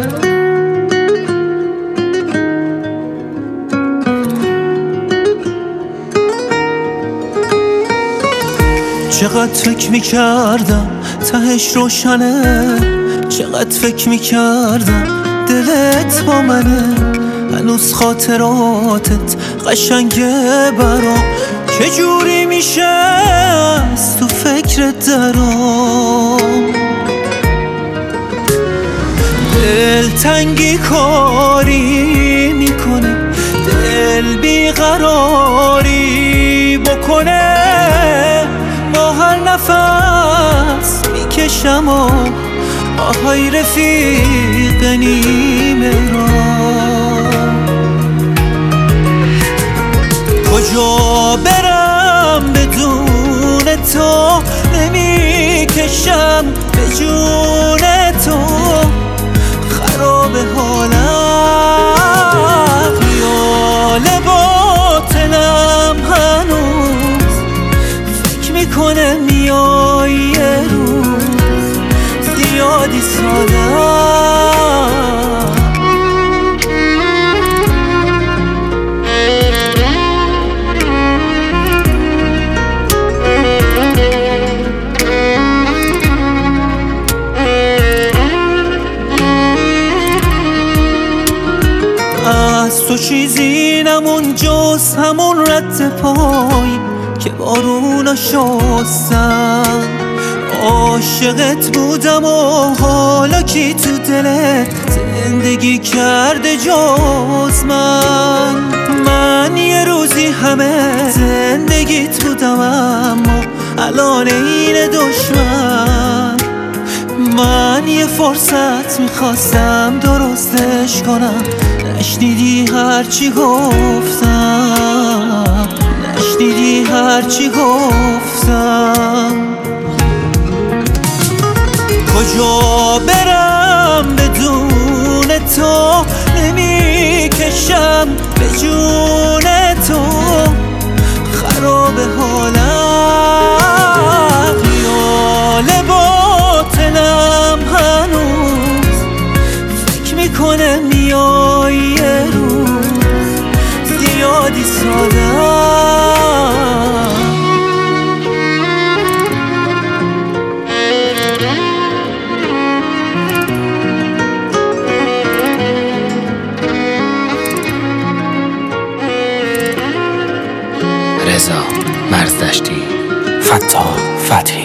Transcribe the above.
چقدر فکر میکردم تهش روشنه، چقدر فکر میکردم دلت با منه، هنوز خاطراتت قشنگه برام، چجوری میشه از تو فکرت درام. دلتنگی کاری میکنه، دل بیقراری بکنه، با هر نفس میکشم و آهای رفیق نیمه را. کجا برم بدون تو، نمیکشم به جون تو، خراب حالم، خیال باطلم هنوز فکر میکنه میای یه روز، زیادی سادم. از تو چیزی نمون جز همون رد پای که بارونا شستن. عاشقت بودم و حالا کی تو دلت زندگی کرده جز من یه روزی همه زندگیت بودم، اما الان این دشمن. من یه فرصت میخواستم درستش کنم، نشنیدی هرچی گفتم، نشنیدی هرچی گفتم. کجا برم بدون تو، نمیکشم به جون تو، خراب حالم، خیال باطلم هنوز فکر میکنه میای یه روز، زیادی سادم. رضا مرزدشتی، فتاح فتحی.